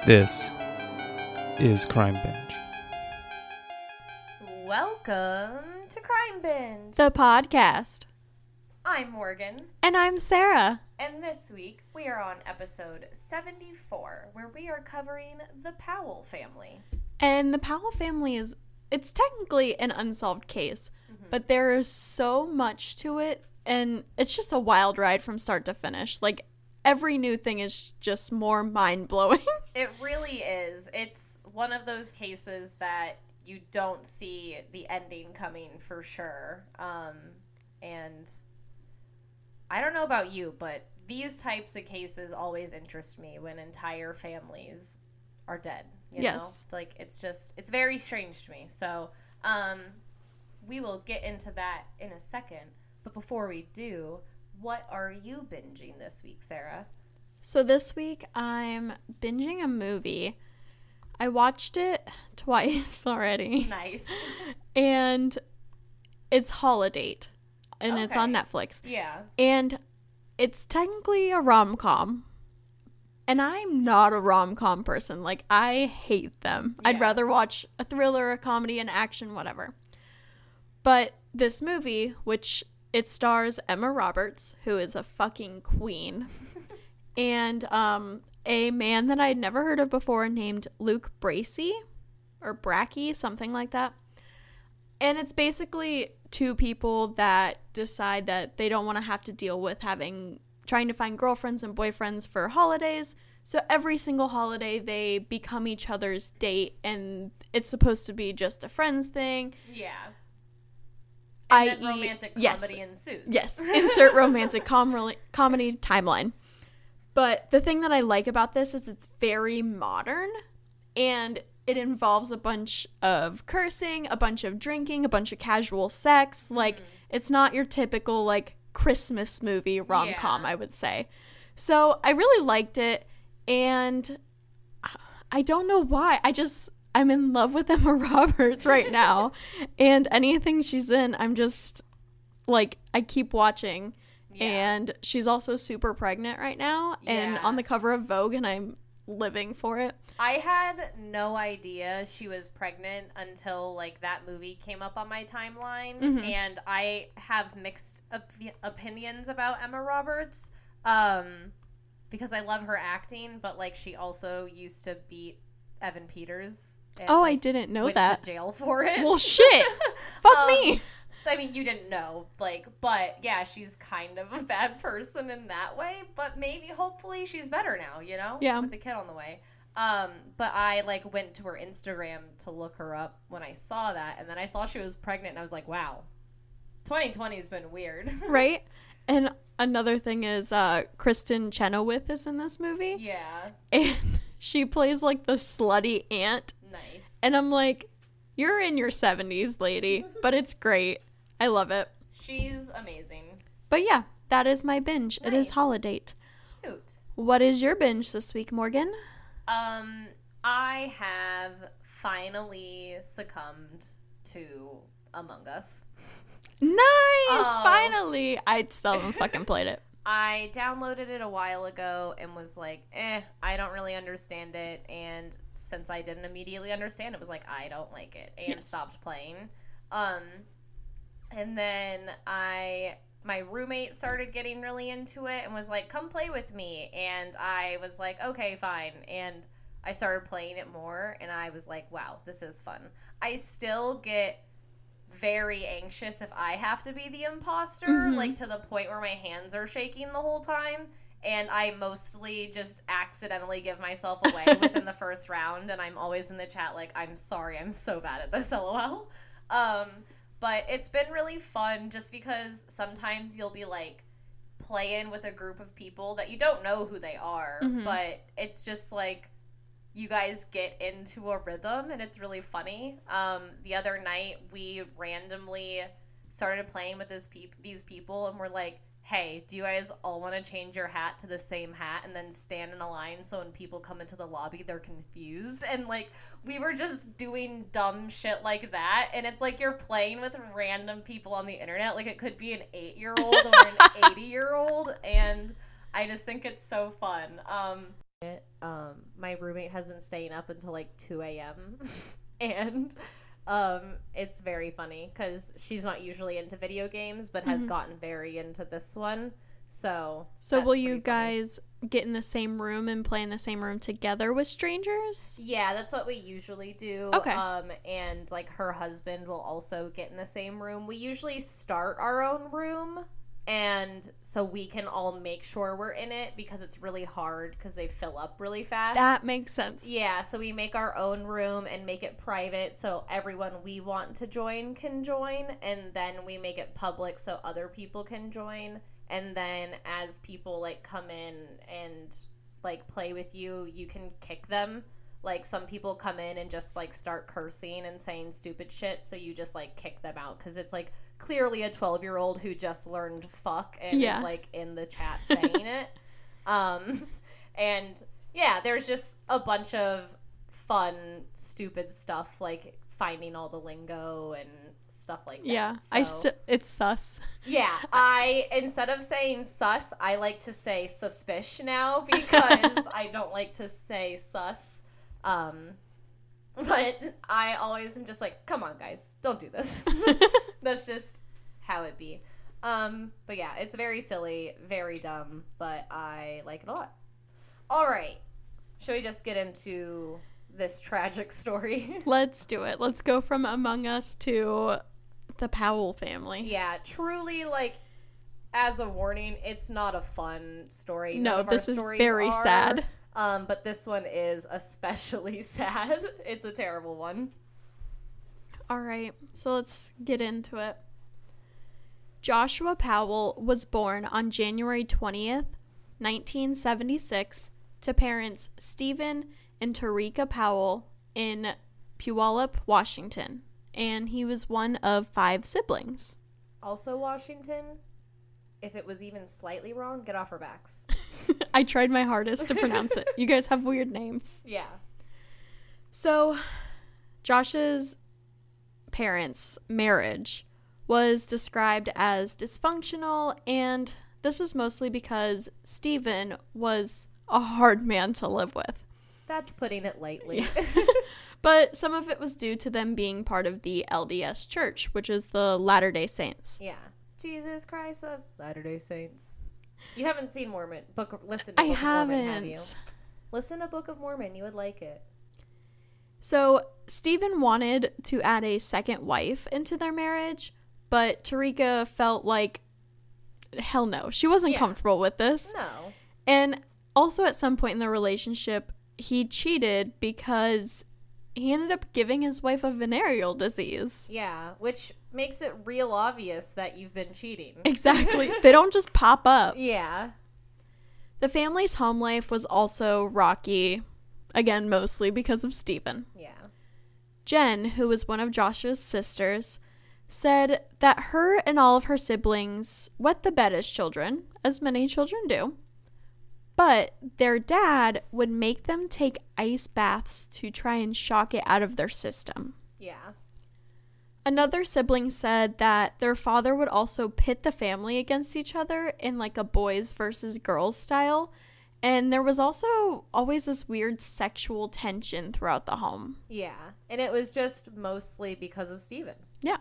This is Crime Binge. Welcome to Crime Binge. The podcast. I'm Morgan, And I'm Sarah. and this week we are on episode 74, where we are covering the Powell family. And the Powell family it's technically an unsolved case, but there is so much to it, and it's just a wild ride from start to finish. Like, every new thing is just more mind-blowing. It really is. It's one of those cases that you don't see the ending coming for sure. And I don't know about you, but these types of cases always interest me when entire families are dead. You know? Yes. Like, it's very strange to me. So, we will get into that in a second. But before we do, what are you binging this week, Sarah? So this week, I'm binging a movie. I watched it twice already. Nice. And it's Holiday, and it's on Netflix. Yeah. And it's technically a rom-com. And I'm not a rom-com person. Like, I hate them. Yeah. I'd rather watch a thriller, a comedy, an action, whatever. But this movie, which it stars Emma Roberts, who is a fucking queen, and a man that I'd never heard of before named Luke Bracey, or Brackey, something like that. And it's basically two people that decide that they don't want to have to deal with trying to find girlfriends and boyfriends for holidays. So every single holiday they become each other's date, and it's supposed to be just a friends thing. Yeah. And then i.e. romantic yes. comedy ensues. Yes, insert romantic comedy timeline. But the thing that I like about this is it's very modern, and it involves a bunch of cursing, a bunch of drinking, a bunch of casual sex. Like, it's not your typical, like, Christmas movie rom-com, Yeah. I would say. So I really liked it, and I don't know why. I'm in love with Emma Roberts right now, and anything she's in, I'm just, like, I keep watching. Yeah. And she's also super pregnant right now, and Yeah. on the cover of Vogue, and I'm living for it. I had no idea she was pregnant until, like, that movie came up on my timeline. Mhm. And I have mixed opinions about Emma Roberts. Because I love her acting, but, like, she also used to beat Evan Peters. And, Oh, I like, didn't know went that. to jail for it. Well, shit. Fuck me. I mean, you didn't know, like, but yeah, she's kind of a bad person in that way, but maybe, hopefully, she's better now, you know? Yeah. With the kid on the way. But I, like, went to her Instagram to look her up when I saw that, and then I saw she was pregnant, and I was like, wow, 2020 has been weird. Right? And another thing is Kristen Chenoweth is in this movie, Yeah. and she plays, like, the slutty aunt, Nice. and I'm like, you're in your 70s, lady, but it's great. I love it. She's amazing. But yeah, that is my binge. It is Nice. Holiday. Cute. What is your binge this week, Morgan? I have finally succumbed to Among Us. Nice! Oh. Finally! I still haven't fucking played it. I downloaded it a while ago and was like, I don't really understand it. And since I didn't immediately understand, it was like, I don't like it. And Yes. stopped playing. And then my roommate started getting really into it and was like, come play with me. And I was like, okay, fine. And I started playing it more, and I was like, wow, this is fun. I still get very anxious if I have to be the imposter, like to the point where my hands are shaking the whole time. And I mostly just accidentally give myself away within the first round. And I'm always in the chat like, I'm sorry, I'm so bad at this, LOL. But it's been really fun just because sometimes you'll be like playing with a group of people that you don't know who they are, but it's just like you guys get into a rhythm and it's really funny. The other night we randomly started playing with these people and we're like, hey, do you guys all want to change your hat to the same hat and then stand in a line so when people come into the lobby they're confused? And like we were just doing dumb shit like that, and it's like you're playing with random people on the internet. Like it could be an 8-year-old or an 80-year-old, and I just think it's so fun. My roommate has been staying up until like 2 a.m. and it's very funny because she's not usually into video games but has gotten very into this one. So will you guys get in the same room and play in the same room together with strangers? Yeah, that's what we usually do. Okay. And like her husband will also get in the same room. We usually start our own room, and so we can all make sure we're in it because it's really hard because they fill up really fast. That makes sense. Yeah, so we make our own room and make it private so everyone we want to join can join, and then we make it public so other people can join. And then as people like come in and like play with you, you can kick them. Like some people come in and just like start cursing and saying stupid shit, so you just like kick them out because it's like clearly a 12-year-old who just learned fuck and is like in the chat saying it. And yeah, there's just a bunch of fun stupid stuff like finding all the lingo and stuff like that. Yeah, so, it's sus. Yeah, I instead of saying sus, I like to say suspish now because I don't like to say sus. But I always am just like, come on guys, don't do this. That's just how it be. But yeah, it's very silly, very dumb, but I like it a lot. All right, should we just get into this tragic story? Let's do it. Let's go from Among Us to the Powell family. Yeah, truly, like, as a warning, it's not a fun story. No, this is very sad. But this one is especially sad. It's a terrible one. All right, so let's get into it. Joshua Powell was born on January 20th, 1976, to parents Stephen and Tarika Powell in Puyallup, Washington, and he was one of 5 siblings. Also Washington, if it was even slightly wrong, get off our backs. I tried my hardest to pronounce it. You guys have weird names. Yeah. So, Josh's parents' marriage was described as dysfunctional, and this was mostly because Stephen was a hard man to live with. That's putting it lightly. Yeah. But some of it was due to them being part of the LDS Church, which is the Latter-day Saints. Yeah. Jesus Christ of Latter-day Saints. You haven't seen listen to Book of Mormon, have you? Listen to Book of Mormon. You would like it. So, Stephen wanted to add a second wife into their marriage, but Tarika felt like, hell no. She wasn't comfortable with this. No. And also at some point in the relationship, he cheated because he ended up giving his wife a venereal disease. Yeah, which makes it real obvious that you've been cheating. Exactly. They don't just pop up. Yeah. The family's home life was also rocky, again, mostly because of Stephen. Yeah. Jen, who was one of Josh's sisters, said that her and all of her siblings wet the bed as children, as many children do. But their dad would make them take ice baths to try and shock it out of their system. Yeah. Another sibling said that their father would also pit the family against each other in like a boys versus girls style. And there was also always this weird sexual tension throughout the home. Yeah. And it was just mostly because of Stephen. Yeah.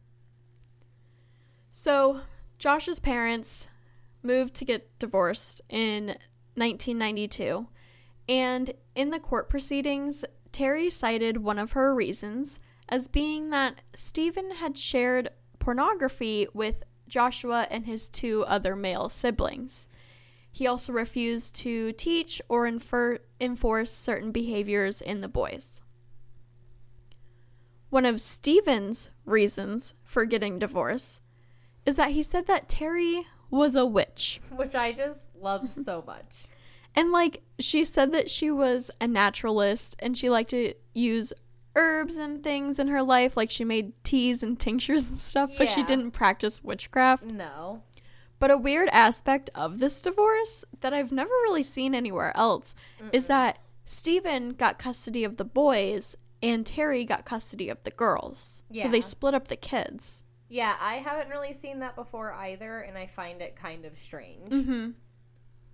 So Josh's parents moved to get divorced in 1992, and in the court proceedings, Terry cited one of her reasons as being that Stephen had shared pornography with Joshua and his 2 other male siblings. He also refused to teach or enforce certain behaviors in the boys. One of Stephen's reasons for getting divorced is that he said that Terry was a witch. Which I just love so much. And, like, she said that she was a naturalist and she liked to use herbs and things in her life. Like, she made teas and tinctures and stuff, but she didn't practice witchcraft. No. But a weird aspect of this divorce that I've never really seen anywhere else is that Stephen got custody of the boys and Terry got custody of the girls. Yeah. So they split up the kids. Yeah, I haven't really seen that before either, and I find it kind of strange. Mm-hmm.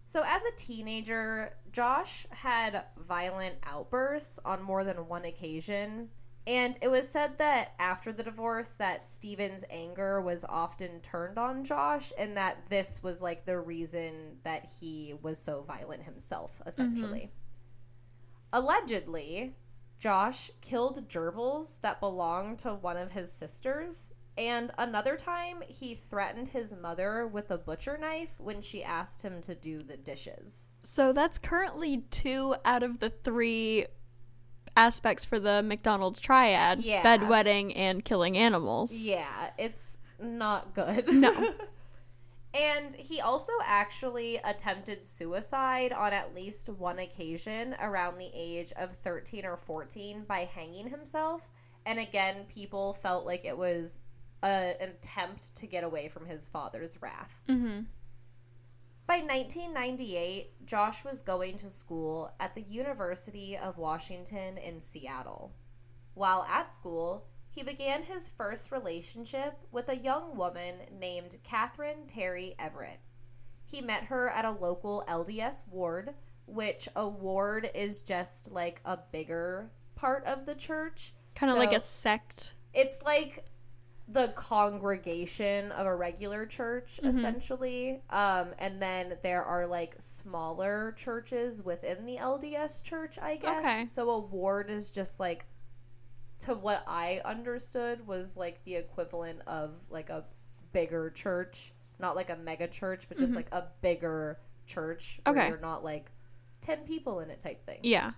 So as a teenager, Josh had violent outbursts on more than one occasion. And it was said that after the divorce that Steven's anger was often turned on Josh, and that this was like the reason that he was so violent himself, essentially. Allegedly, Josh killed gerbils that belonged to one of his sisters, and another time he threatened his mother with a butcher knife when she asked him to do the dishes. So that's currently 2 out of the 3 aspects for the McDonald's triad. Yeah. Bedwetting and killing animals. Yeah, it's not good. No. And he also actually attempted suicide on at least one occasion around the age of 13 or 14 by hanging himself. And again, people felt like it was an attempt to get away from his father's wrath. Mm-hmm. By 1998, Josh was going to school at the University of Washington in Seattle. While at school, he began his first relationship with a young woman named Catherine Terry Everett. He met her at a local LDS ward, which a ward is just like a bigger part of the church. Kind of So like a sect. It's like the congregation of a regular church, essentially. And then there are like smaller churches within the LDS church, I guess. Okay. So a ward is just like, to what I understood, was like the equivalent of like a bigger church. Not like a mega church, but just like a bigger church. Where Okay. you're not like 10 people in it type thing. Yeah.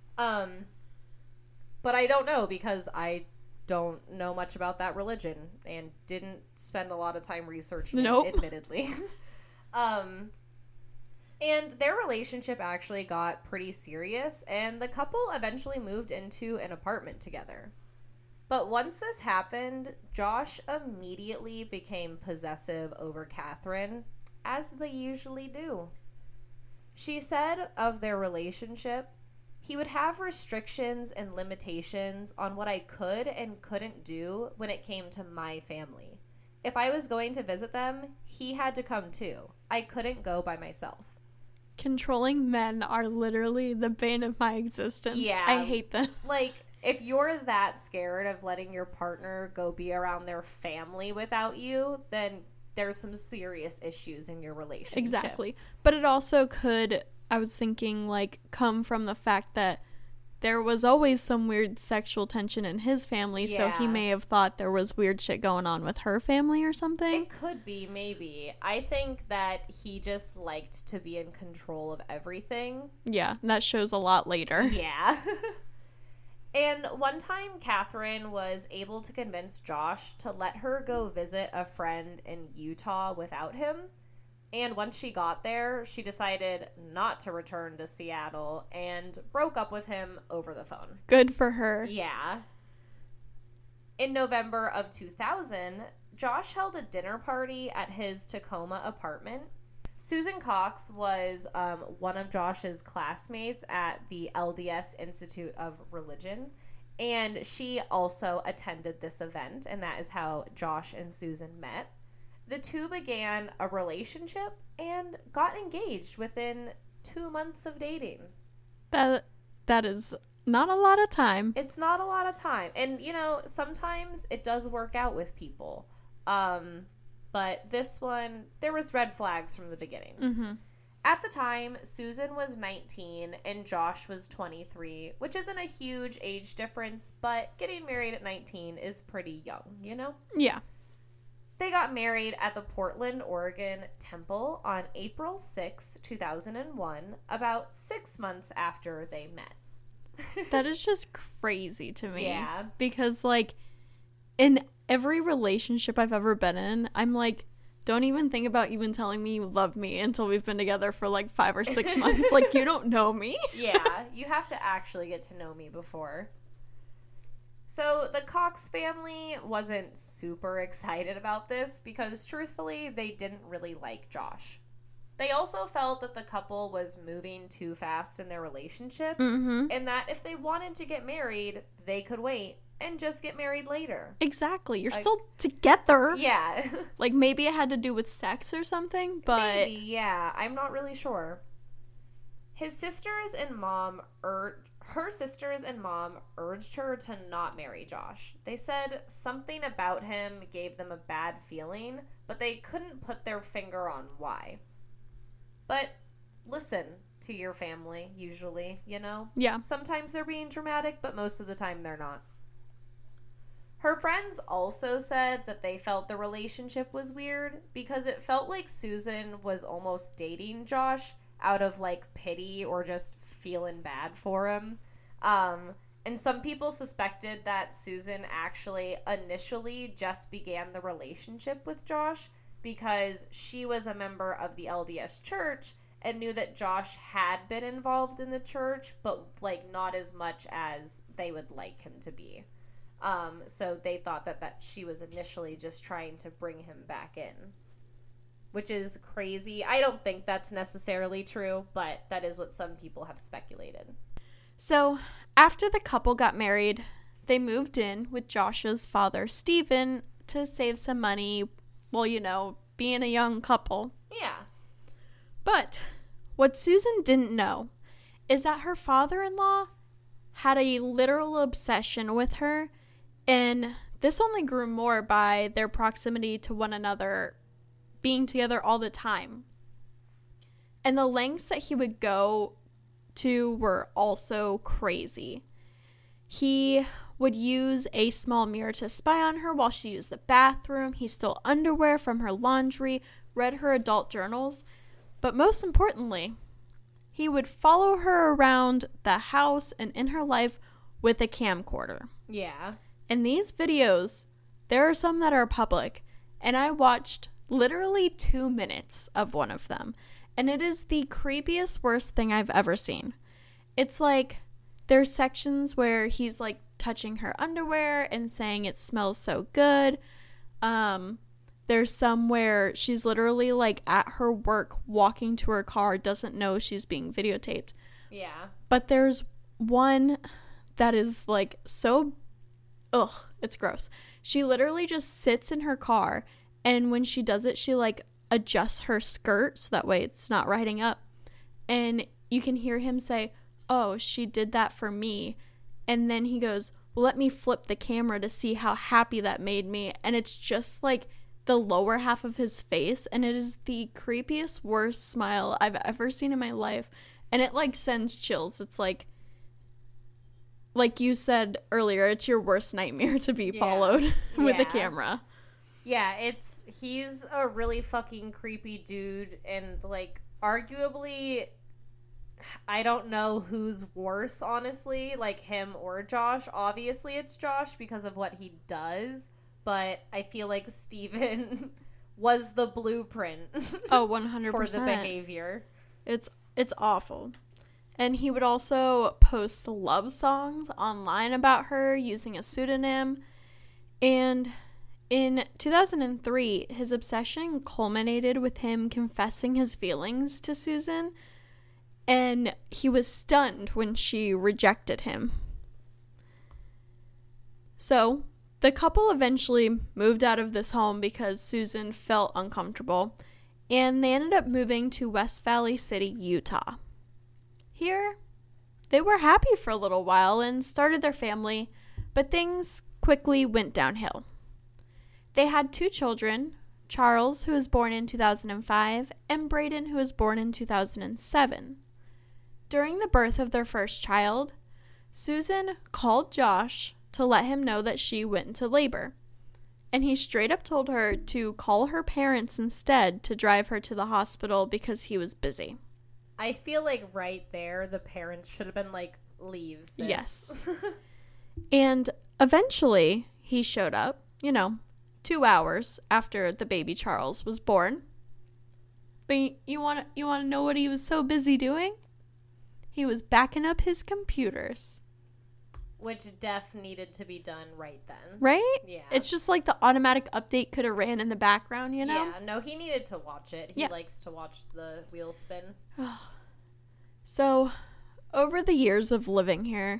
But I don't know, because I don't know much about that religion and didn't spend a lot of time researching Nope. it, admittedly. And their relationship actually got pretty serious, and the couple eventually moved into an apartment together. But once this happened, Josh immediately became possessive over Catherine, as they usually do. She said of their relationship, "He would have restrictions and limitations on what I could and couldn't do when it came to my family. If I was going to visit them, he had to come too. I couldn't go by myself." Controlling men are literally the bane of my existence. Yeah. I hate them. Like, if you're that scared of letting your partner go be around their family without you, then there's some serious issues in your relationship. Exactly. But it also could, I was thinking, like, come from the fact that there was always some weird sexual tension in his family, so he Yeah. may have thought there was weird shit going on with her family or something. It could be, maybe. I think that he just liked to be in control of everything. Yeah, that shows a lot later. Yeah. And one time, Catherine was able to convince Josh to let her go visit a friend in Utah without him. And once she got there, she decided not to return to Seattle and broke up with him over the phone. Good for her. Yeah. In November of 2000, Josh held a dinner party at his Tacoma apartment. Susan Cox was one of Josh's classmates at the LDS Institute of Religion, and she also attended this event, and that is how Josh and Susan met. The two began a relationship and got engaged within 2 months of dating. That is not a lot of time. It's not a lot of time. And, you know, sometimes it does work out with people. But this one, there was red flags from the beginning. Mm-hmm. At the time, Susan was 19 and Josh was 23, which isn't a huge age difference, but getting married at 19 is pretty young, you know? Yeah. They got married at the Portland, Oregon Temple on April 6, 2001, about 6 months after they met. That is just crazy to me. Yeah. Because, like, in every relationship I've ever been in, I'm like, don't even think about even telling me you love me until we've been together for like 5 or 6 months. Like, you don't know me. Yeah, you have to actually get to know me before. So the Cox family wasn't super excited about this because, truthfully, they didn't really like Josh. They also felt that the couple was moving too fast in their relationship, Mm-hmm. and that if they wanted to get married, they could wait and just get married later. Exactly. You're still together. Yeah. Like, maybe it had to do with sex or something, but... Maybe, yeah. I'm not really sure. Her sisters and mom urged her to not marry Josh. They said something about him gave them a bad feeling, but they couldn't put their finger on why. But listen to your family, usually, you know? Yeah. Sometimes they're being dramatic, but most of the time they're not. Her friends also said that they felt the relationship was weird because it felt like Susan was almost dating Josh out of, like, pity or just feeling bad for him. And some people suspected that Susan actually initially just began the relationship with Josh because she was a member of the LDS church and knew that Josh had been involved in the church, but, like, not as much as they would like him to be. So they thought that she was initially just trying to bring him back in, which is crazy. I don't think that's necessarily true, but that is what some people have speculated. So, after the couple got married, they moved in with Josh's father, Stephen, to save some money, well, you know, being a young couple. Yeah. But what Susan didn't know is that her father-in-law had a literal obsession with her, and this only grew more by their proximity to one another, being together all the time. And the lengths that he would go to were also crazy. He would use a small mirror to spy on her while she used the bathroom. He stole underwear from her laundry, read her adult journals, but most importantly, he would follow her around the house and in her life with a camcorder. Yeah. And these videos, there are some that are public, and I watched literally 2 minutes of one of them, and it is the creepiest, worst thing I've ever seen. It's like, there's sections where he's like touching her underwear and saying it smells so good. There's some where she's literally like at her work, walking to her car, doesn't know she's being videotaped. Yeah. But there's one that is like so, it's gross. She literally just sits in her car, and when she does it, she like adjusts her skirt so that way it's not riding up. And you can hear him say, "Oh, she did that for me." And then he goes, "Well, let me flip the camera to see how happy that made me." And it's just like the lower half of his face, and it is the creepiest, worst smile I've ever seen in my life. And it like sends chills. It's like you said earlier, it's your worst nightmare to be followed with a camera. Yeah, he's a really fucking creepy dude, and like arguably, I don't know who's worse, honestly, like him or Josh. Obviously it's Josh because of what he does, but I feel like Steven was the blueprint 100% for the behavior. It's awful. And he would also post love songs online about her using a pseudonym. And in 2003, his obsession culminated with him confessing his feelings to Susan, and he was stunned when she rejected him. So, the couple eventually moved out of this home because Susan felt uncomfortable, and they ended up moving to West Valley City, Utah. Here, they were happy for a little while and started their family, but things quickly went downhill. They had 2 children, Charles, who was born in 2005, and Braden, who was born in 2007. During the birth of their first child, Susan called Josh to let him know that she went into labor, and he straight up told her to call her parents instead to drive her to the hospital because he was busy. I feel like right there, the parents should have been like, leave, sis. Yes. And eventually, he showed up, 2 hours after the baby Charles was born. But you want to know what he was so busy doing? He was backing up his computers. Which def needed to be done right then. Right? Yeah. It's just like the automatic update could have ran in the background, Yeah, no, he needed to watch it. He likes to watch the wheel spin. So, over the years of living here,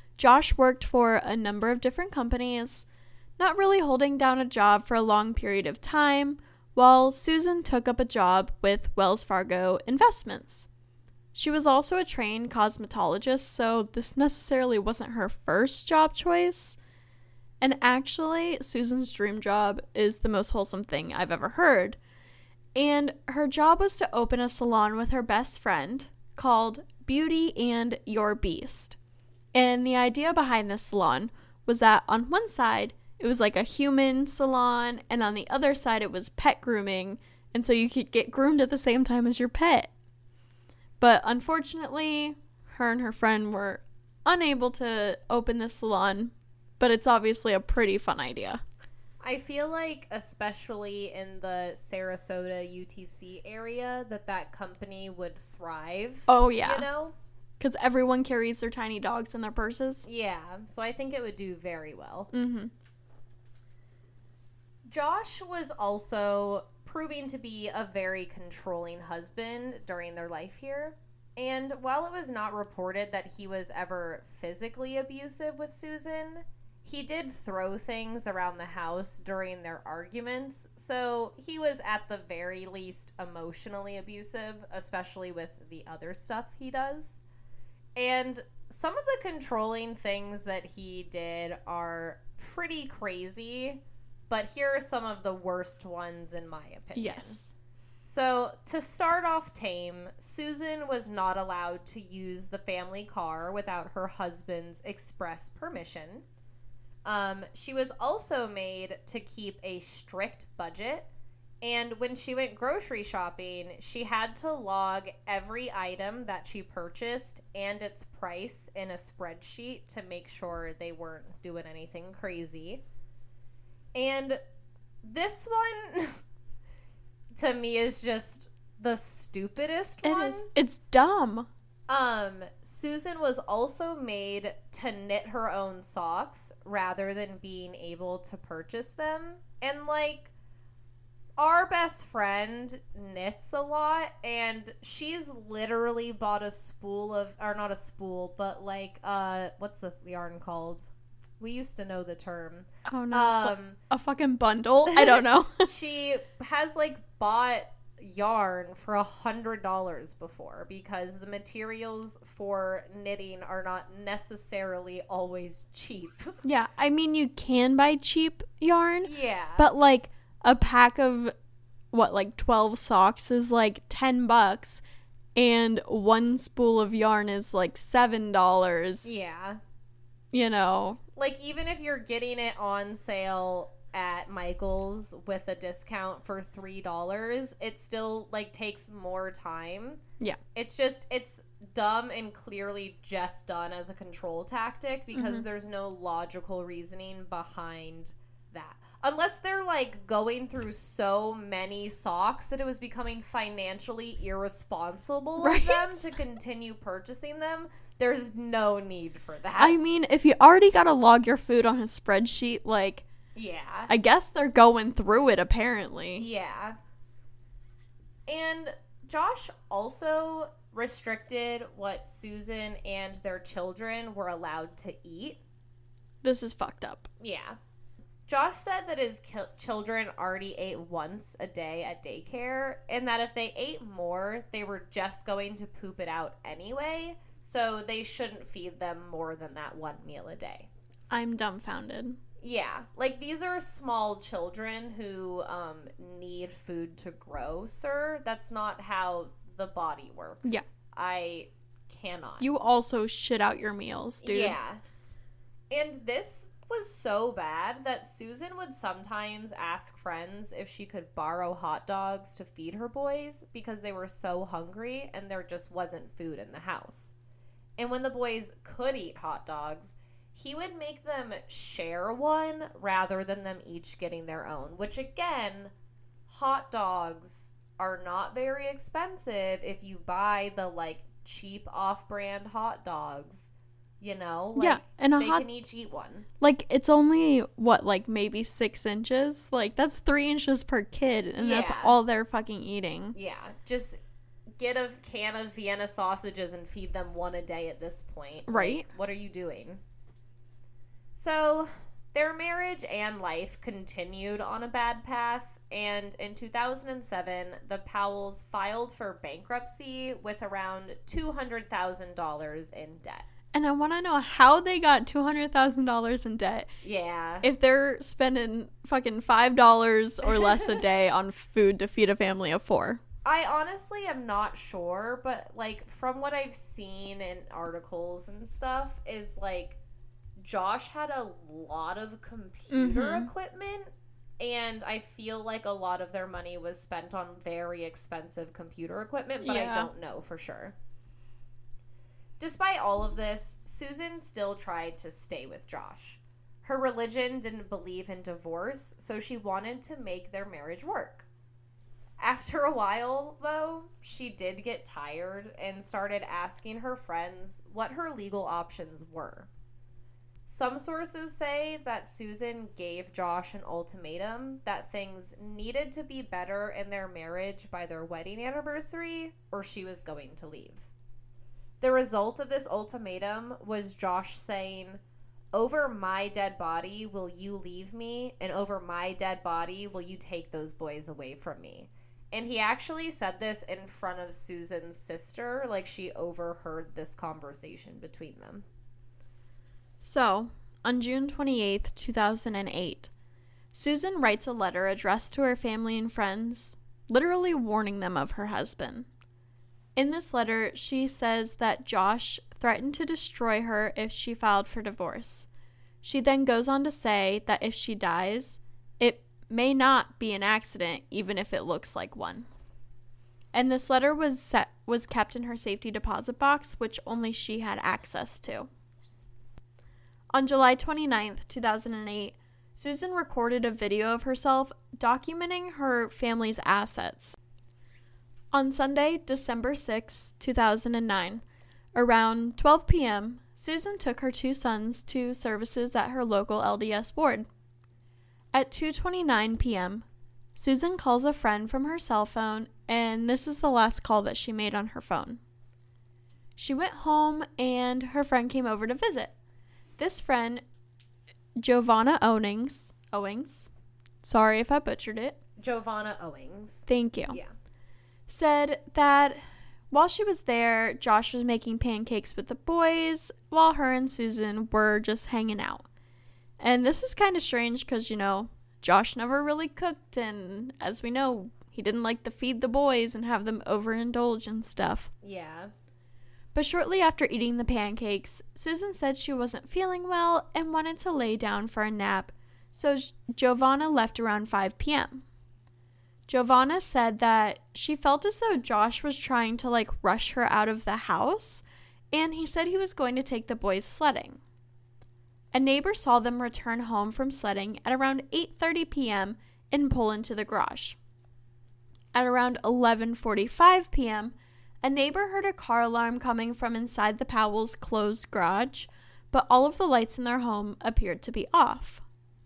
Josh worked for a number of different companies, not really holding down a job for a long period of time, while Susan took up a job with Wells Fargo Investments. She was also a trained cosmetologist, so this necessarily wasn't her first job choice. And actually, Susan's dream job is the most wholesome thing I've ever heard. And her job was to open a salon with her best friend called Beauty and Your Beast. And the idea behind this salon was that on one side, it was like a human salon, and on the other side, it was pet grooming, and so you could get groomed at the same time as your pet. But unfortunately, her and her friend were unable to open this salon, but it's obviously a pretty fun idea. I feel like, especially in the Sarasota UTC area, that company would thrive. Oh, yeah. You know? Because everyone carries their tiny dogs in their purses. Yeah, so I think it would do very well. Mm-hmm. Josh was also proving to be a very controlling husband during their life here. And while it was not reported that he was ever physically abusive with Susan, he did throw things around the house during their arguments. So he was at the very least emotionally abusive, especially with the other stuff he does. And some of the controlling things that he did are pretty crazy. But here are some of the worst ones, in my opinion. Yes. So, to start off tame, Susan was not allowed to use the family car without her husband's express permission. She was also made to keep a strict budget. And when she went grocery shopping, she had to log every item that she purchased and its price in a spreadsheet to make sure they weren't doing anything crazy. And this one, to me, is just the stupidest one. It is. It's dumb. Susan was also made to knit her own socks rather than being able to purchase them. And, like, our best friend knits a lot, and she's literally bought a spool of, or not a spool, but, like, what's the yarn called? We used to know the term. Oh, no. A fucking bundle? I don't know. She has, like, bought yarn for $100 before because the materials for knitting are not necessarily always cheap. Yeah, I mean, you can buy cheap yarn. Yeah. But, like, a pack of, 12 socks is, like, $10. And one spool of yarn is, like, $7. Yeah. You know. Like, even if you're getting it on sale at Michael's with a discount for $3, it still, like, takes more time. Yeah. It's dumb and clearly just done as a control tactic because there's no logical reasoning behind that. Unless they're, like, going through so many socks that it was becoming financially irresponsible of them to continue purchasing them. There's no need for that. I mean, if you already gotta log your food on a spreadsheet, like, yeah. I guess they're going through it, apparently. Yeah. And Josh also restricted what Susan and their children were allowed to eat. This is fucked up. Yeah. Josh said that his children already ate once a day at daycare, and that if they ate more, they were just going to poop it out anyway, so they shouldn't feed them more than that one meal a day. I'm dumbfounded. Yeah, like, these are small children who need food to grow, sir. That's not how the body works. Yeah. I cannot. You also shit out your meals, dude. Yeah. And this was so bad that Susan would sometimes ask friends if she could borrow hot dogs to feed her boys because they were so hungry and there just wasn't food in the house. And when the boys could eat hot dogs, he would make them share one rather than them each getting their own, which, again, hot dogs are not very expensive if you buy the, like, cheap off-brand hot dogs. You know? Like, yeah, and they can each eat one. Like, it's only, maybe 6 inches? Like, that's 3 inches per kid, and that's all they're fucking eating. Yeah, just get a can of Vienna sausages and feed them one a day at this point. Right? Like, what are you doing? So, their marriage and life continued on a bad path, and in 2007, the Powells filed for bankruptcy with around $200,000 in debt. And I want to know how they got $200,000 in debt. Yeah. If they're spending fucking $5 or less a day on food to feed a family of 4. I honestly am not sure, but, like, from what I've seen in articles and stuff, is, like, Josh had a lot of computer equipment, and I feel like a lot of their money was spent on very expensive computer equipment, but I don't know for sure. Despite all of this, Susan still tried to stay with Josh. Her religion didn't believe in divorce, so she wanted to make their marriage work. After a while, though, she did get tired and started asking her friends what her legal options were. Some sources say that Susan gave Josh an ultimatum that things needed to be better in their marriage by their wedding anniversary, or she was going to leave. The result of this ultimatum was Josh saying, "Over my dead body will you leave me, and over my dead body will you take those boys away from me." And he actually said this in front of Susan's sister, like she overheard this conversation between them. So, on June 28th, 2008, Susan writes a letter addressed to her family and friends, literally warning them of her husband. In this letter, she says that Josh threatened to destroy her if she filed for divorce. She then goes on to say that if she dies, it may not be an accident, even if it looks like one. And this letter was kept in her safety deposit box, which only she had access to. On July 29th, 2008, Susan recorded a video of herself documenting her family's assets. On Sunday, December 6, 2009, around 12 p.m., Susan took her 2 sons to services at her local LDS ward. At 2:29 p.m., Susan calls a friend from her cell phone, and this is the last call that she made on her phone. She went home, and her friend came over to visit. This friend, Giovanna Owings, sorry if I butchered it. Giovanna Owings. Thank you. Yeah. Said that while she was there, Josh was making pancakes with the boys while her and Susan were just hanging out. And this is kind of strange because, you know, Josh never really cooked, and as we know, he didn't like to feed the boys and have them overindulge and stuff. Yeah. But shortly after eating the pancakes, Susan said she wasn't feeling well and wanted to lay down for a nap, so Giovanna left around 5 p.m. Giovanna said that she felt as though Josh was trying to, rush her out of the house, and he said he was going to take the boys sledding. A neighbor saw them return home from sledding at around 8:30 p.m. and pull into the garage. At around 11:45 p.m., a neighbor heard a car alarm coming from inside the Powells' closed garage, but all of the lights in their home appeared to be off.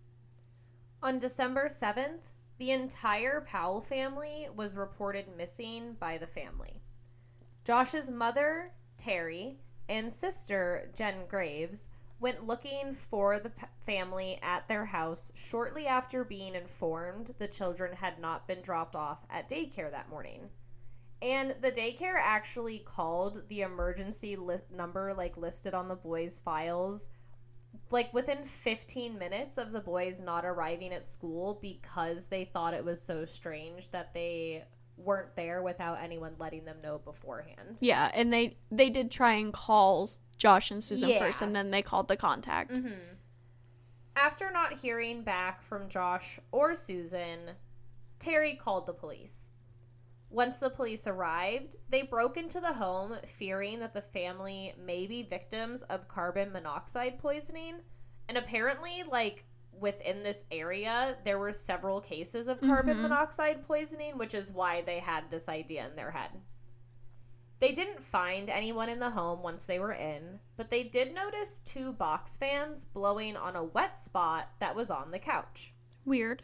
On December 7th, the entire Powell family was reported missing by the family. Josh's mother, Terry, and sister, Jen Graves, went looking for the family at their house shortly after being informed the children had not been dropped off at daycare that morning. And the daycare actually called the emergency number listed on the boys' files within 15 minutes of the boys not arriving at school because they thought it was so strange that they weren't there without anyone letting them know beforehand. Yeah, and they did try and call Josh and Susan first, and then they called the contact. Mm-hmm. After not hearing back from Josh or Susan, Terry called the police. Once the police arrived, they broke into the home fearing that the family may be victims of carbon monoxide poisoning. And apparently, within this area, there were several cases of carbon monoxide poisoning, which is why they had this idea in their head. They didn't find anyone in the home once they were in, but they did notice 2 box fans blowing on a wet spot that was on the couch. Weird.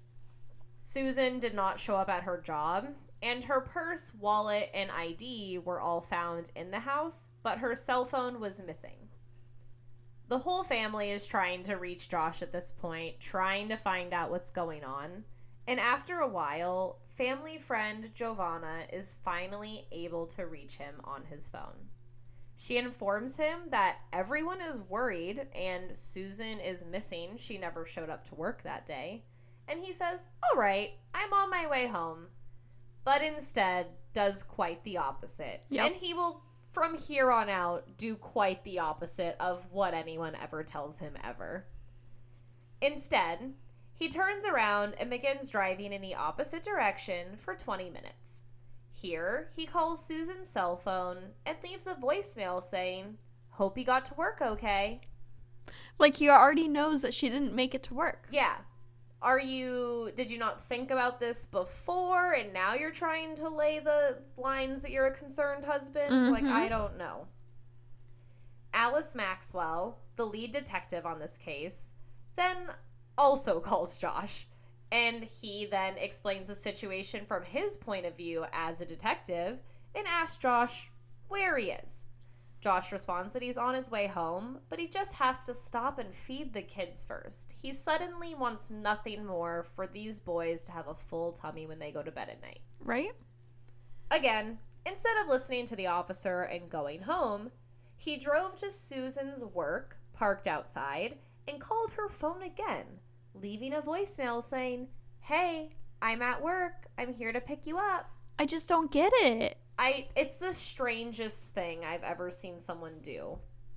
Susan did not show up at her job, and her purse, wallet, and ID were all found in the house, but her cell phone was missing. the whole family is trying to reach Josh at this point, trying to find out what's going on. And after a while, family friend Giovanna is finally able to reach him on his phone. She informs him that everyone is worried and Susan is missing. She never showed up to work that day. And he says, "All right, I'm on my way home." But instead does quite the opposite. Yep. And he will, from here on out, do quite the opposite of what anyone ever tells him ever. Instead, he turns around and begins driving in the opposite direction for 20 minutes. Here, he calls Susan's cell phone and leaves a voicemail saying, "Hope you got to work okay." Like, he already knows that she didn't make it to work. Yeah. Did you not think about this before and now you're trying to lay the lines that you're a concerned husband? Mm-hmm. Like, I don't know. Alice Maxwell, the lead detective on this case, then also calls Josh. And he then explains the situation from his point of view as a detective and asks Josh where he is. Josh responds that he's on his way home, but he just has to stop and feed the kids first. He suddenly wants nothing more for these boys to have a full tummy when they go to bed at night. Right? Again, instead of listening to the officer and going home, he drove to Susan's work, parked outside, and called her phone again, leaving a voicemail saying, "Hey, I'm at work. I'm here to pick you up." I just don't get it. It's the strangest thing I've ever seen someone do.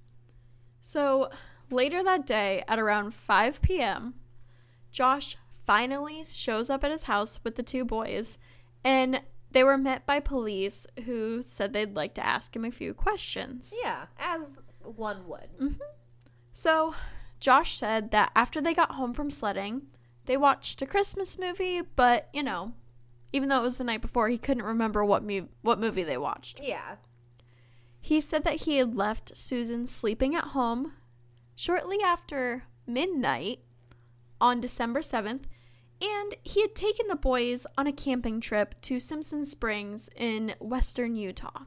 So, later that day, at around 5 p.m., Josh finally shows up at his house with the two boys, and they were met by police who said they'd like to ask him a few questions. Yeah, as one would. Mm-hmm. So, Josh said that after they got home from sledding, they watched a Christmas movie, but, even though it was the night before, he couldn't remember what movie they watched. Yeah. He said that he had left Susan sleeping at home shortly after midnight on December 7th, and he had taken the boys on a camping trip to Simpson Springs in western Utah.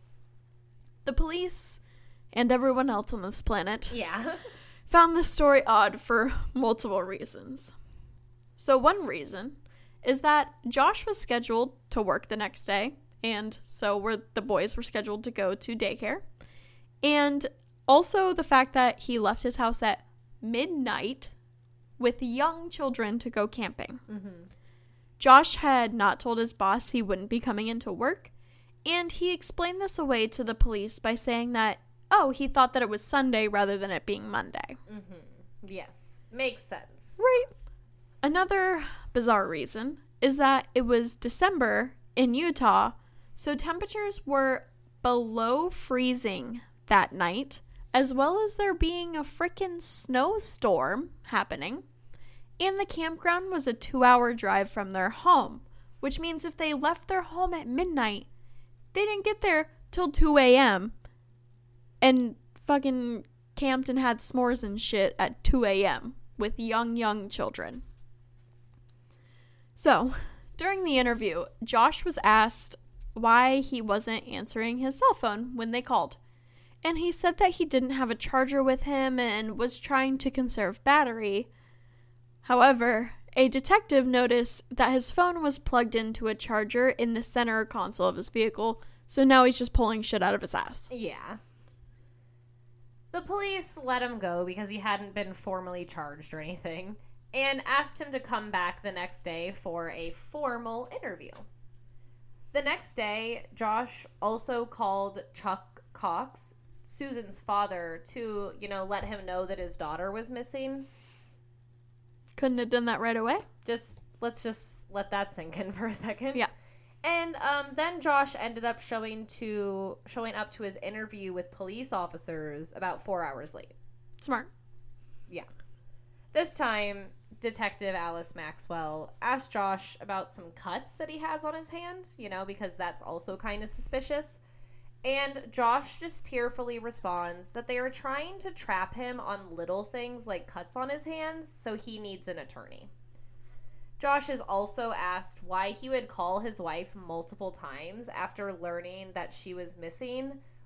The police, and everyone else on this planet, Yeah. found this story odd for multiple reasons. So one reason is that Josh was scheduled to work the next day, and so the boys were scheduled to go to daycare. And also the fact that he left his house at midnight with young children to go camping. Mm-hmm. Josh had not told his boss he wouldn't be coming into work, and he explained this away to the police by saying that, he thought that it was Sunday rather than it being Monday. Mm-hmm. Yes. Makes sense. Right. Another bizarre reason is that it was December in Utah, so temperatures were below freezing that night, as well as there being a frickin' snowstorm happening, and the campground was a 2-hour drive from their home, which means if they left their home at midnight, they didn't get there till 2 a.m. and fucking camped and had s'mores and shit at 2 a.m. with young children. So, during the interview, Josh was asked why he wasn't answering his cell phone when they called. And he said that he didn't have a charger with him and was trying to conserve battery. However, a detective noticed that his phone was plugged into a charger in the center console of his vehicle, so now he's just pulling shit out of his ass. Yeah. The police let him go because he hadn't been formally charged or anything, and asked him to come back the next day for a formal interview. The next day, Josh also called Chuck Cox, Susan's father, to, let him know that his daughter was missing. Couldn't have done that right away? Let's just let that sink in for a second. Yeah. And then Josh ended up showing up to his interview with police officers about 4 hours late. Smart. Yeah. This time, Detective Alice Maxwell asked Josh about some cuts that he has on his hand, because that's also kind of suspicious. And Josh just tearfully responds that they are trying to trap him on little things like cuts on his hands, so he needs an attorney. Josh is also asked why he would call his wife multiple times after learning that she was missing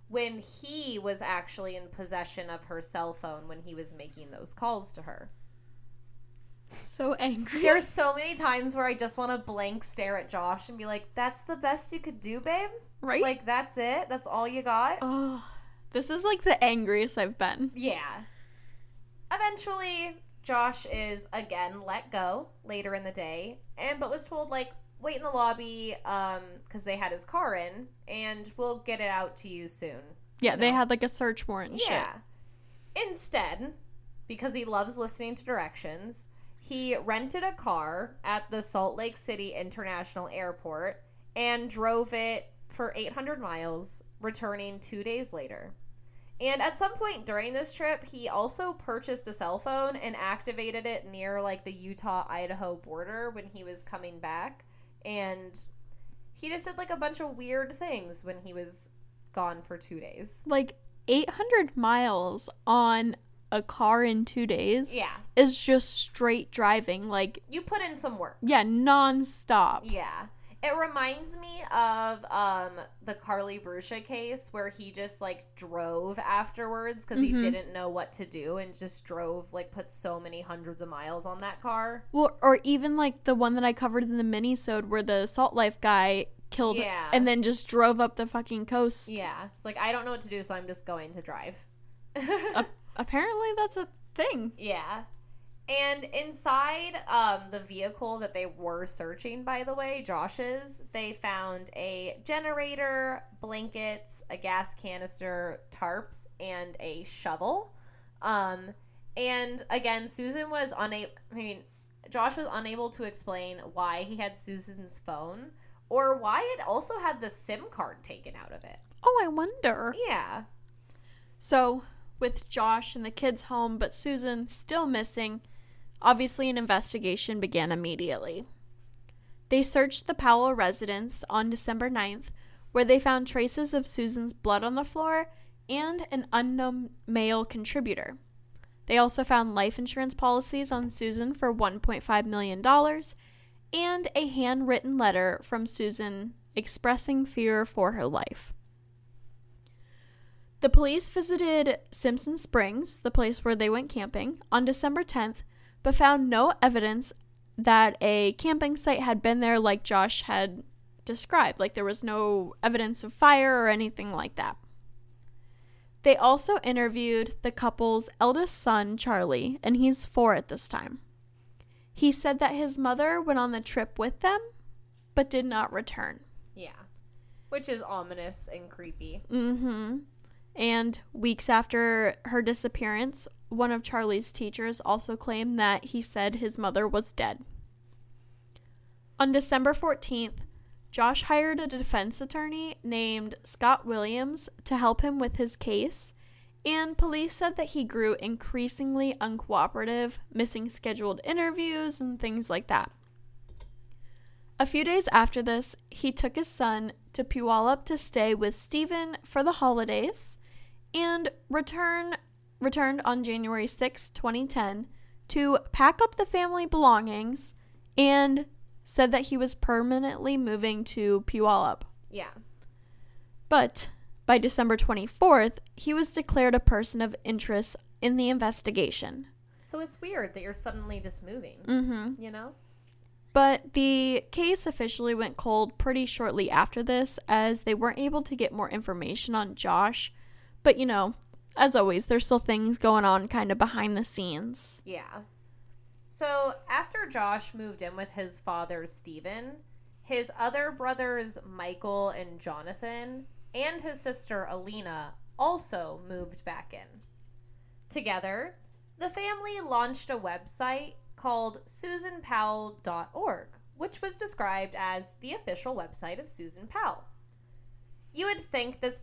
when he was actually in possession of her cell phone when he was making those calls to her. So angry. There's so many times where I just want to blank stare at Josh and be like, that's the best you could do, babe? Right? Like, that's it? That's all you got? Oh, this is like the angriest I've been. Yeah. Eventually, Josh is again let go later in the day, but was told, like, wait in the lobby, because they had his car in, and we'll get it out to you soon. Yeah, they had like a search warrant and shit. Instead, because he loves listening to directions, he rented a car at the Salt Lake City International Airport and drove it for 800 miles, returning 2 days later. And at some point during this trip, he also purchased a cell phone and activated it near, like, the Utah-Idaho border when he was coming back. And he just did, like, a bunch of weird things when he was gone for 2 days. Like, 800 miles on a car in 2 days is just straight driving. Like, you put in some work. Yeah, non-stop. Yeah. It reminds me of the Carly Bruscia case where he just, like, drove afterwards because he didn't know what to do and just drove, like, put so many hundreds of miles on that car. Well, or even, like, the one that I covered in the mini-sode where the Salt Life guy killed and then just drove up the fucking coast. Yeah. It's like, I don't know what to do, so I'm just going to drive. Apparently that's a thing. Yeah. And inside the vehicle that they were searching, by the way, Josh's, they found a generator, blankets, a gas canister, tarps, and a shovel. And again, Josh was unable to explain why he had Susan's phone or why it also had the SIM card taken out of it. Oh, I wonder. Yeah. So, with Josh and the kids home, but Susan still missing, obviously an investigation began immediately. They searched the Powell residence on December 9th, where they found traces of Susan's blood on the floor and an unknown male contributor. They also found life insurance policies on Susan for $1.5 million and a handwritten letter from Susan expressing fear for her life. The police visited Simpson Springs, the place where they went camping, on December 10th, but found no evidence that a camping site had been there like Josh had described. Like, there was no evidence of fire or anything like that. They also interviewed the couple's eldest son, Charlie, and he's 4 at this time. He said that his mother went on the trip with them, but did not return. Yeah. Which is ominous and creepy. Mm-hmm. And weeks after her disappearance, one of Charlie's teachers also claimed that he said his mother was dead. On December 14th, Josh hired a defense attorney named Scott Williams to help him with his case, and police said that he grew increasingly uncooperative, missing scheduled interviews and things like that. A few days after this, he took his son to Puyallup to stay with Stephen for the holidays and returned on January 6, 2010 to pack up the family belongings and said that he was permanently moving to Puyallup. Yeah. But by December 24th, he was declared a person of interest in the investigation. So it's weird that you're suddenly just moving, you know? But the case officially went cold pretty shortly after this, as they weren't able to get more information on Josh. But, you know, as always, there's still things going on kind of behind the scenes. Yeah. So after Josh moved in with his father, Stephen, his other brothers, Michael and Jonathan, and his sister, Alina, also moved back in. Together, the family launched a website called SusanPowell.org, which was described as the official website of Susan Powell. You would think that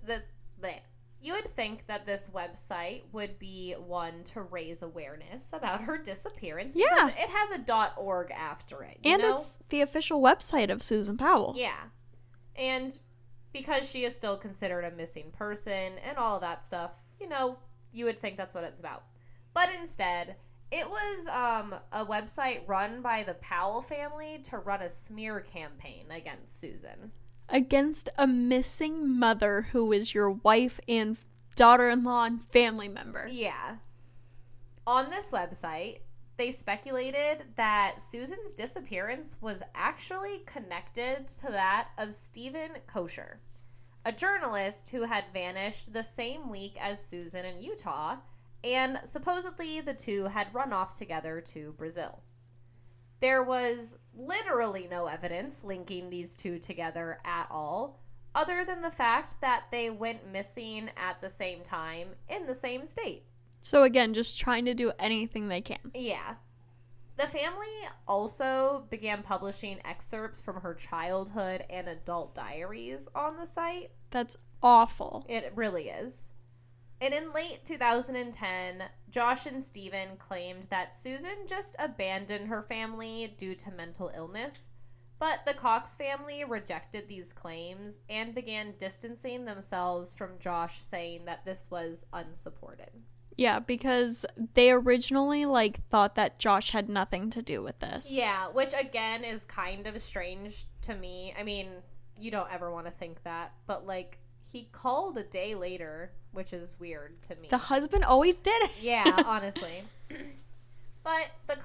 this website would be one to raise awareness about her disappearance. Yeah. Because it has a .org after it. And know? it's the official website of Susan Powell. Yeah. And because she is still considered a missing person and all of that stuff, you know, you would think that's what it's about. But instead, it was a website run by the Powell family to run a smear campaign against Susan. against a missing mother who is your wife and daughter-in-law and family member. Yeah. On this website, they speculated that Susan's disappearance was actually connected to that of Stephen Kosher, a journalist who had vanished the same week as Susan in Utah, and supposedly the two had run off together to Brazil. There was literally no evidence linking these two together at all, other than the fact that they went missing at the same time in the same state. So again, just trying to do anything they can. Yeah. The family also began publishing excerpts from her childhood and adult diaries on the site. That's awful. It really is. And in late 2010, Josh and Stephen claimed that Susan just abandoned her family due to mental illness, but the Cox family rejected these claims and began distancing themselves from Josh, saying that this was unsupported. Yeah, because they originally, thought that Josh had nothing to do with this. Yeah, which again is kind of strange to me. I mean, you don't ever want to think that, but he called a day later, which is weird to me. The husband always did it. Yeah, honestly. But the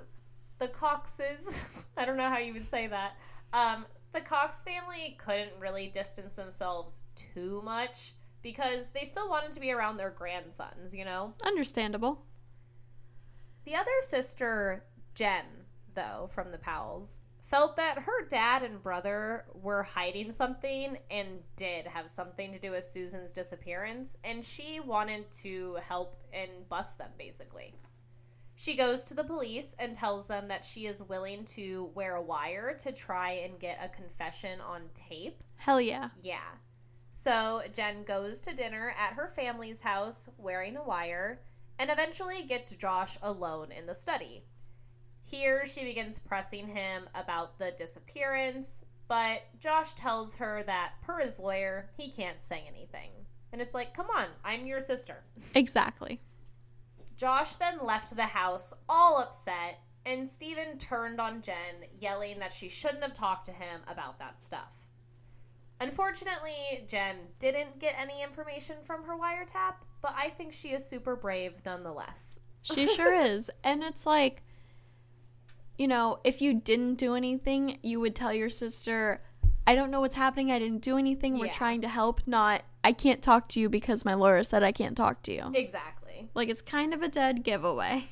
Coxes, I don't know how you would say that. The Cox family couldn't really distance themselves too much because they still wanted to be around their grandsons, you know? Understandable. The other sister, Jen, though, from the Powells, felt that her dad and brother were hiding something and did have something to do with Susan's disappearance, and she wanted to help and bust them, basically. She goes to the police and tells them that she is willing to wear a wire to try and get a confession on tape. Hell yeah. Yeah. So Jen goes to dinner at her family's house wearing a wire and eventually gets Josh alone in the study. Here she begins pressing him about the disappearance, but Josh tells her that per his lawyer, he can't say anything. And it's like, come on, I'm your sister. Exactly. Josh then left the house all upset, and Stephen turned on Jen, yelling that she shouldn't have talked to him about that stuff. Unfortunately, Jen didn't get any information from her wiretap, but I think she is super brave nonetheless. She sure is. And it's like, if you didn't do anything, you would tell your sister, I don't know what's happening. I didn't do anything. We're trying to help. Not, I can't talk to you because my lawyer said I can't talk to you. Exactly. It's kind of a dead giveaway.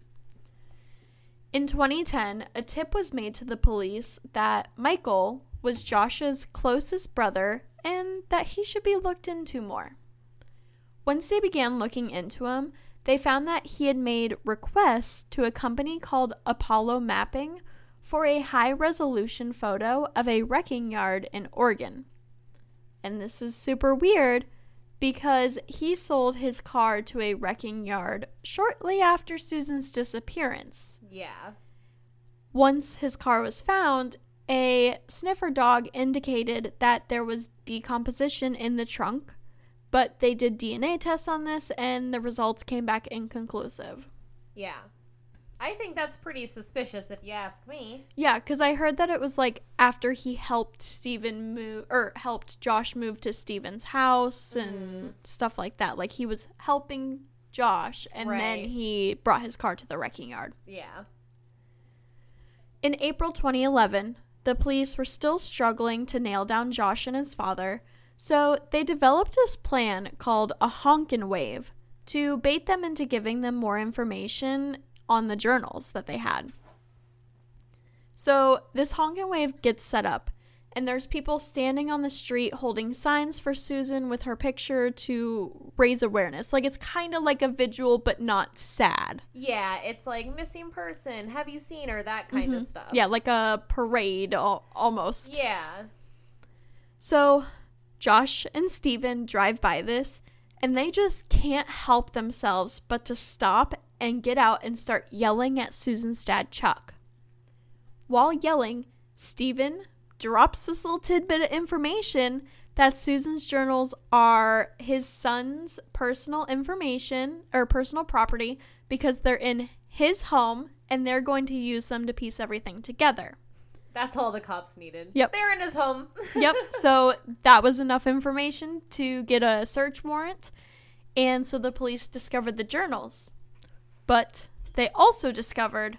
In 2010, a tip was made to the police that Michael was Josh's closest brother and that he should be looked into more. Once they began looking into him, they found that he had made requests to a company called Apollo Mapping for a high-resolution photo of a wrecking yard in Oregon. And this is super weird because he sold his car to a wrecking yard shortly after Susan's disappearance. Yeah. Once his car was found, a sniffer dog indicated that there was decomposition in the trunk, but they did DNA tests on this and the results came back inconclusive. Yeah. I think that's pretty suspicious if you ask me. Yeah, because I heard that it was after he helped helped Josh move to Steven's house and stuff like that. He was helping Josh and then he brought his car to the wrecking yard. Yeah. In April 2011, the police were still struggling to nail down Josh and his father, so they developed this plan called a honkin' wave to bait them into giving them more information on the journals that they had. So this honkin' wave gets set up, and there's people standing on the street holding signs for Susan with her picture to raise awareness. It's kind of like a vigil, but not sad. Yeah, it's missing person, have you seen her, that kind of stuff. Yeah, like a parade almost. Yeah. So Josh and Stephen drive by this, and they just can't help themselves but to stop and get out and start yelling at Susan's dad, Chuck. While yelling, Stephen drops this little tidbit of information that Susan's journals are his son's personal information or personal property because they're in his home and they're going to use them to piece everything together. That's all the cops needed. Yep. They're in his home. Yep. So that was enough information to get a search warrant. And so the police discovered the journals. But they also discovered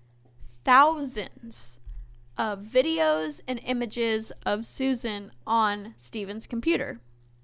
thousands of videos and images of Susan on Stephen's computer.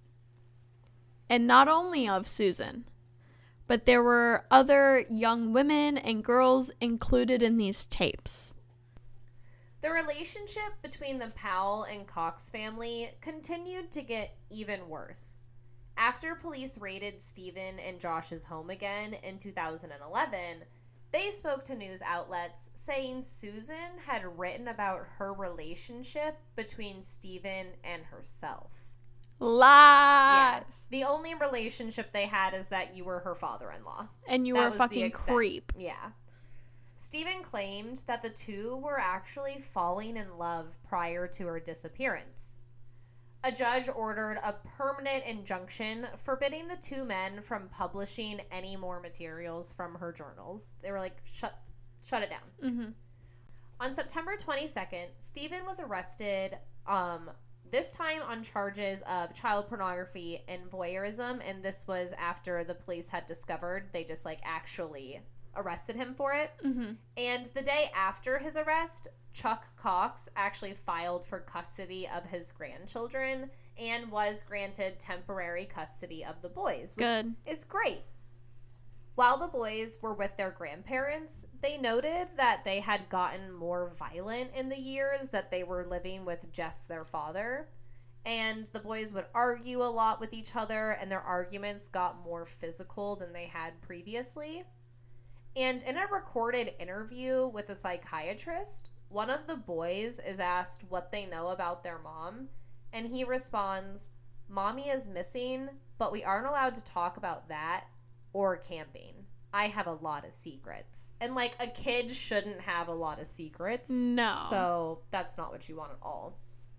And not only of Susan, but there were other young women and girls included in these tapes. The relationship between the Powell and Cox family continued to get even worse. After police raided Stephen and Josh's home again in 2011, they spoke to news outlets saying Susan had written about her relationship between Stephen and herself. Lies! Yeah. The only relationship they had is that you were her father-in-law. And you were a fucking creep. Yeah. Stephen claimed that the two were actually falling in love prior to her disappearance. A judge ordered a permanent injunction forbidding the two men from publishing any more materials from her journals. They were like, shut it down. Mm-hmm. On September 22nd, Stephen was arrested, this time on charges of child pornography and voyeurism, and this was after the police had discovered they just, like, actually arrested him for it. Mm-hmm. And the day after his arrest, Chuck Cox actually filed for custody of his grandchildren and was granted temporary custody of the boys, which is great. While the boys were with their grandparents, they noted that they had gotten more violent in the years that they were living with just their father. And the boys would argue a lot with each other, and their arguments got more physical than they had previously. And in a recorded interview with a psychiatrist, one of the boys is asked what they know about their mom, and he responds, "Mommy is missing, but we aren't allowed to talk about that or camping. I have a lot of secrets." And, like, a kid shouldn't have a lot of secrets. No. So that's not what you want at all.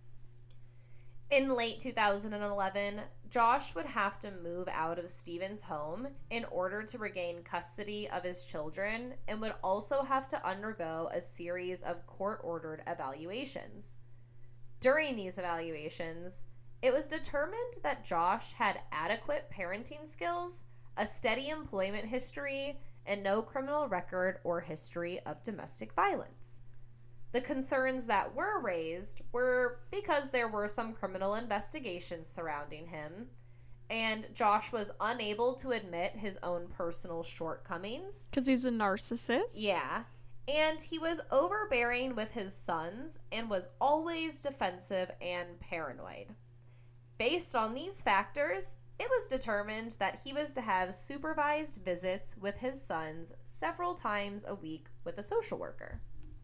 In late 2011, Josh would have to move out of Stephen's home in order to regain custody of his children, and would also have to undergo a series of court-ordered evaluations. During these evaluations, it was determined that Josh had adequate parenting skills, a steady employment history, and no criminal record or history of domestic violence. The concerns that were raised were because there were some criminal investigations surrounding him, and Josh was unable to admit his own personal shortcomings. Because he's a narcissist? Yeah. And he was overbearing with his sons and was always defensive and paranoid. Based on these factors, it was determined that he was to have supervised visits with his sons several times a week with a social worker.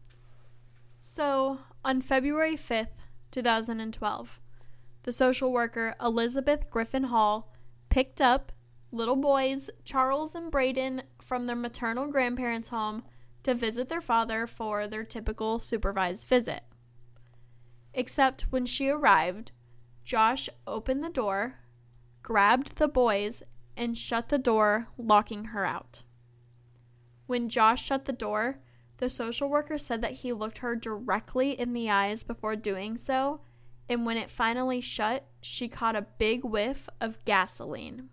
So, on February 5th, 2012, the social worker Elizabeth Griffin Hall picked up little boys Charles and Braden from their maternal grandparents' home to visit their father for their typical supervised visit. Except when she arrived, Josh opened the door, grabbed the boys, and shut the door, locking her out. When Josh shut the door, the social worker said that he looked her directly in the eyes before doing so, and when it finally shut, she caught a big whiff of gasoline.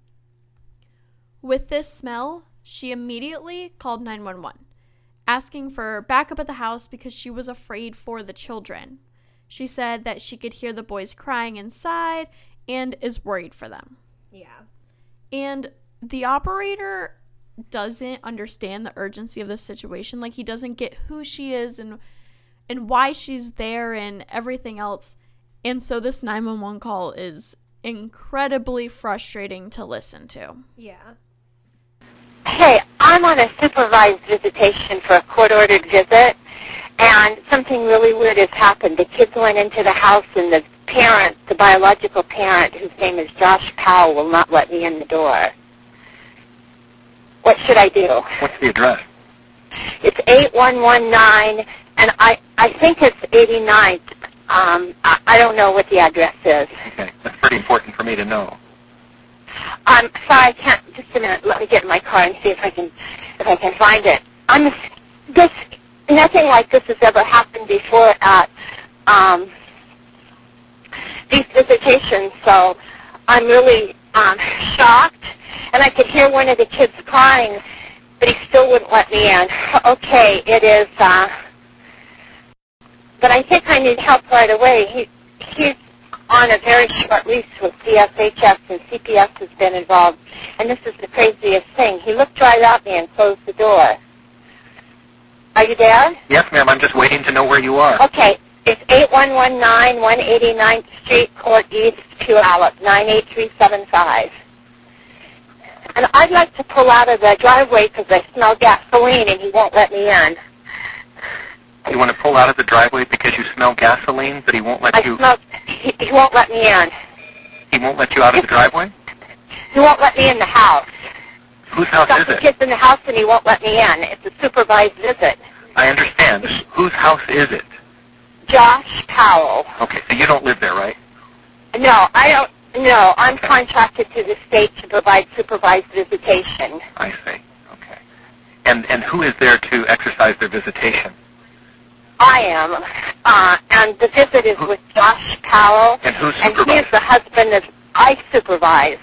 With this smell, she immediately called 911, asking for backup at the house because she was afraid for the children. She said that she could hear the boys crying inside and is worried for them. Yeah. And the operator doesn't understand the urgency of this situation. Like, he doesn't get who she is and why she's there and everything else. And so this 911 call is incredibly frustrating to listen to. Yeah. Hey, I'm on a supervised visitation for a court-ordered visit, and something really weird has happened. The kids went into the house, and the parent, the biological parent, whose name is Josh Powell, will not let me in the door. What should I do? What's the address? It's 8119, and I think it's 89th. I don't know what the address is. Okay, that's pretty important for me to know. I'm sorry, I can't. Just a minute. Let me get in my car and see if I can find it. nothing like this has ever happened before at these visitations, so I'm really shocked. And I could hear one of the kids crying, but he still wouldn't let me in. Okay, it is, but I think I need help right away. He's on a very short lease with CSHS, and CPS has been involved. And this is the craziest thing. He looked right at me and closed the door. Are you there? Yes, ma'am. I'm just waiting to know where you are. Okay. It's 8119 189th Street, Court East, Puyallup, 98375. And I'd like to pull out of the driveway because I smell gasoline and he won't let me in. You want to pull out of the driveway because you smell gasoline, but he won't let you... He won't let me in. He won't let you out of the driveway? He won't let me in the house. Whose house Got is the it? kids in the house and he won't let me in. It's a supervised visit. I understand. Whose house is it? Josh Powell. Okay, so you don't live there, right? No, I don't. No, I'm contracted to the state to provide supervised visitation. I see. Okay. And who is there to exercise their visitation? I am. And the visit is with Josh Powell. And who And he is supervises? the husband that I supervise.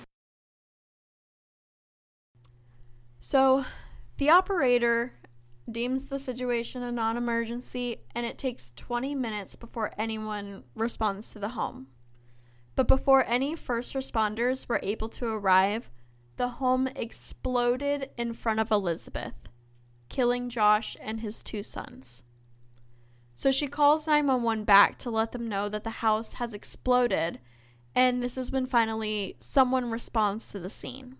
So, the operator deems the situation a non-emergency, and it takes 20 minutes before anyone responds to the home. But before any first responders were able to arrive, the home exploded in front of Elizabeth, killing Josh and his 2 sons. So she calls 911 back to let them know that the house has exploded, and this is when finally someone responds to the scene.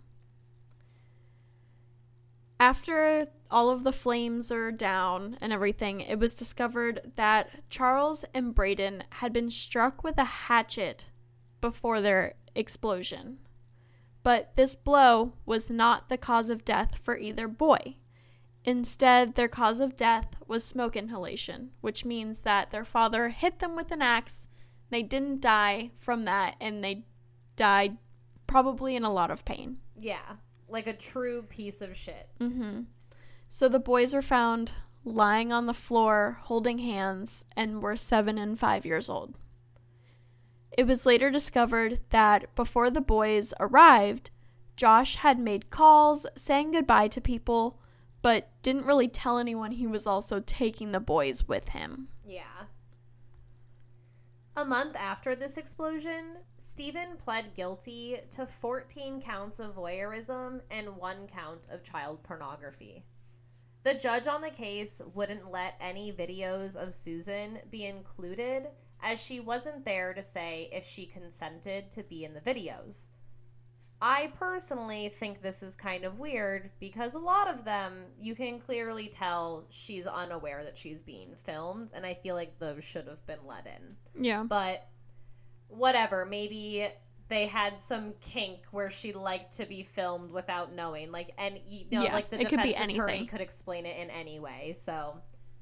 After all of the flames are down and everything, it was discovered that Charles and Braden had been struck with a hatchet before their explosion. But this blow was not the cause of death for either boy. Instead, their cause of death was smoke inhalation, which means that their father hit them with an axe. They didn't die from that, and they died probably in a lot of pain. Yeah, like a true piece of shit. Mm-hmm. So the boys were found lying on the floor, holding hands, and were 7 and 5 years old. It was later discovered that before the boys arrived, Josh had made calls, saying goodbye to people, but didn't really tell anyone he was also taking the boys with him. Yeah. A month after this explosion, Stephen pled guilty to 14 counts of voyeurism and 1 count of child pornography. The judge on the case wouldn't let any videos of Susan be included, as she wasn't there to say if she consented to be in the videos. I personally think this is kind of weird because a lot of them, you can clearly tell she's unaware that she's being filmed, and I feel like those should have been let in. Yeah. But whatever, maybe they had some kink where she liked to be filmed without knowing. Like, and you know, Yeah, like the it could be defense attorney anything. could explain it in any way. So,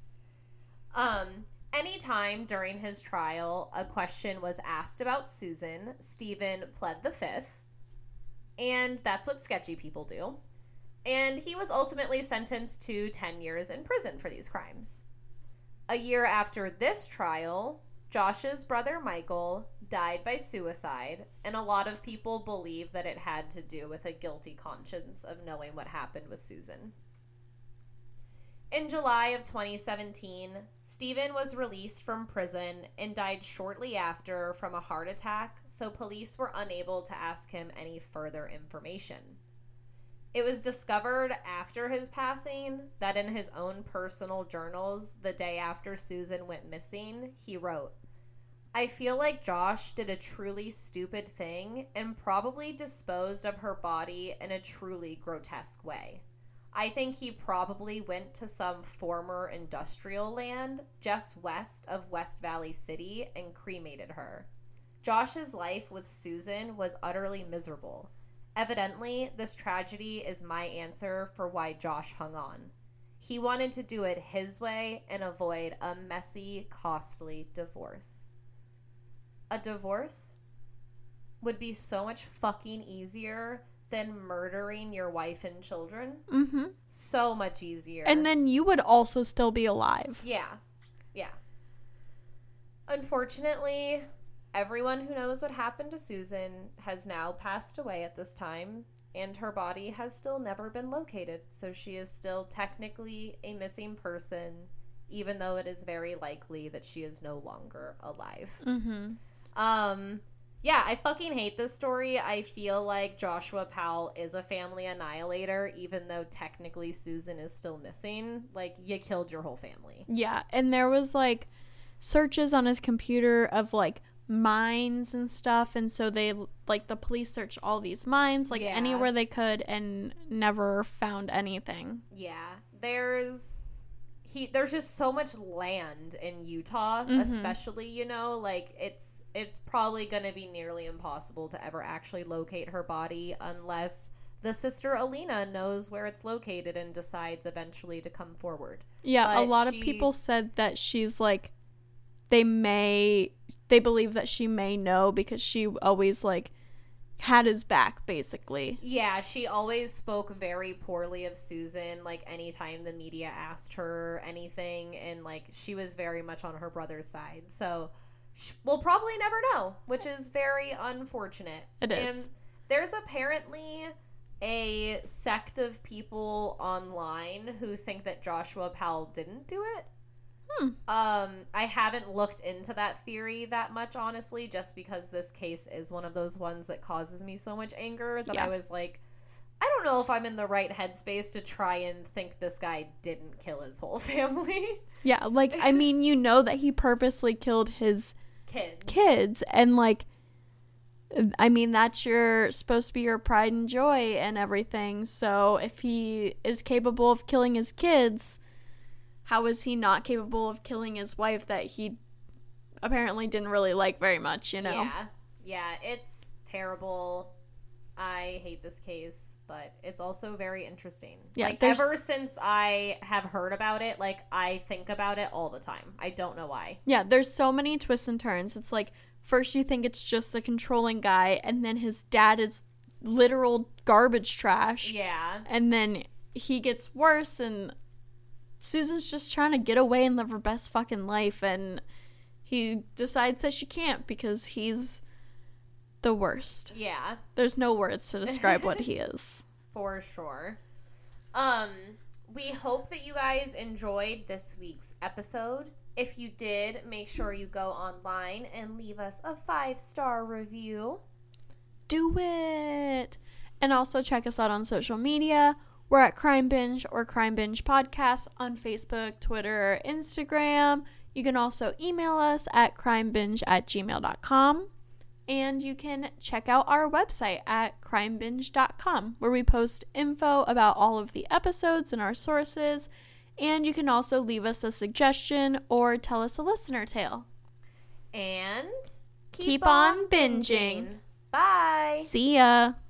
anytime during his trial a question was asked about Susan, Stephen pled the fifth. And that's what sketchy people do. And he was ultimately sentenced to 10 years in prison for these crimes. A year after this trial, Josh's brother Michael died by suicide, and a lot of people believe that it had to do with a guilty conscience of knowing what happened with Susan. In July of 2017, Stephen was released from prison and died shortly after from a heart attack, so police were unable to ask him any further information. It was discovered after his passing that in his own personal journals, the day after Susan went missing, he wrote, "I feel like Josh did a truly stupid thing and probably disposed of her body in a truly grotesque way. I think he probably went to some former industrial land just west of West Valley City and cremated her. Josh's life with Susan was utterly miserable. Evidently, this tragedy is my answer for why Josh hung on. He wanted to do it his way and avoid a messy, costly divorce." A divorce would be so much fucking easier than murdering your wife and children. Mm-hmm. So much easier. And then you would also still be alive. Yeah. Yeah. Unfortunately, everyone who knows what happened to Susan has now passed away at this time, and her body has still never been located. So she is still technically a missing person, even though it is very likely that she is no longer alive. Mm-hmm. Yeah, I fucking hate this story. I feel like Joshua Powell is a family annihilator, even though technically Susan is still missing. Like, you killed your whole family. Yeah, and there was, like, searches on his computer of, like, mines and stuff, and so they, like, the police searched all these mines, like, anywhere they could, and never found anything. Yeah, there's just so much land in Utah, Mm-hmm. especially, you know, like, it's probably going to be nearly impossible to ever actually locate her body unless the sister Alina knows where it's located and decides eventually to come forward. Yeah, But a lot of people said that she's, like, they believe that she may know because she always, like, had his back, basically. Yeah, she always spoke very poorly of Susan, like, anytime the media asked her anything, and, like, she was very much on her brother's side. So we'll probably never know, which is very unfortunate. It is. And there's apparently a sect of people online who think that Joshua Powell didn't do it. I haven't looked into that theory that much, honestly, just because this case is one of those ones that causes me so much anger that I was like, I don't know if I'm in the right headspace to try and think this guy didn't kill his whole family. Yeah, like, I mean, you know that he purposely killed his kids, and, like, I mean, that's supposed to be your pride and joy and everything, so if he is capable of killing his kids, how is he not capable of killing his wife that he apparently didn't really like very much, you know? Yeah, it's terrible. I hate this case, but it's also very interesting. Yeah, like, ever since I have heard about it, like, I think about it all the time. I don't know why. Yeah, there's so many twists and turns. It's like, first you think it's just a controlling guy, and then his dad is literal garbage trash. Yeah. And then he gets worse, and Susan's just trying to get away and live her best fucking life, and he decides that she can't because he's the worst. Yeah. There's no words to describe what he is. For sure. We hope that you guys enjoyed this week's episode. If you did, make sure you go online and leave us a 5-star review. Do it! And also check us out on social media. We're at Crime Binge or Crime Binge Podcast on Facebook, Twitter, Instagram. You can also email us at crimebinge@gmail.com. And you can check out our website at crimebinge.com, where we post info about all of the episodes and our sources. And you can also leave us a suggestion or tell us a listener tale. And keep on binging. Bye. See ya.